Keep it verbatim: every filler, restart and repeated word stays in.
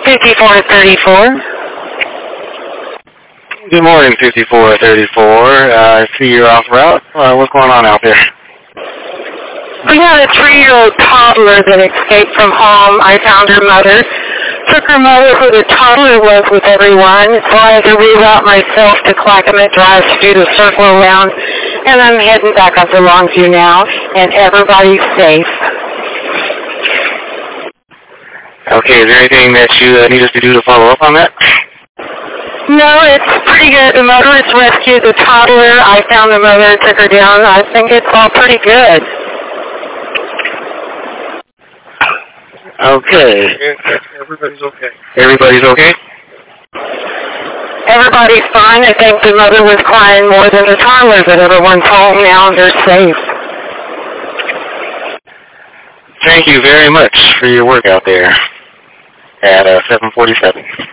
fifty-four thirty-four. Good morning, fifty-four thirty-four. Uh, I see you're off route. Uh, what's going on out there? We had a three-year-old toddler that escaped from home. I found her mother. Took her mother where the toddler was with everyone, so I had to reroute myself to Clackamas Drive to do the circle around, and I'm heading back up to Longview now, and everybody's safe. Okay, is there anything that you uh, need us to do to follow up on that? No, it's pretty good. The motorist rescued the toddler. I found the mother and took her down. I think it's all pretty good. Okay. Everybody's okay. Everybody's okay? Everybody's fine. I think the mother was crying more than the toddler, but everyone's home now and they're safe. Thank you very much for your work out there at uh, seven forty-seven.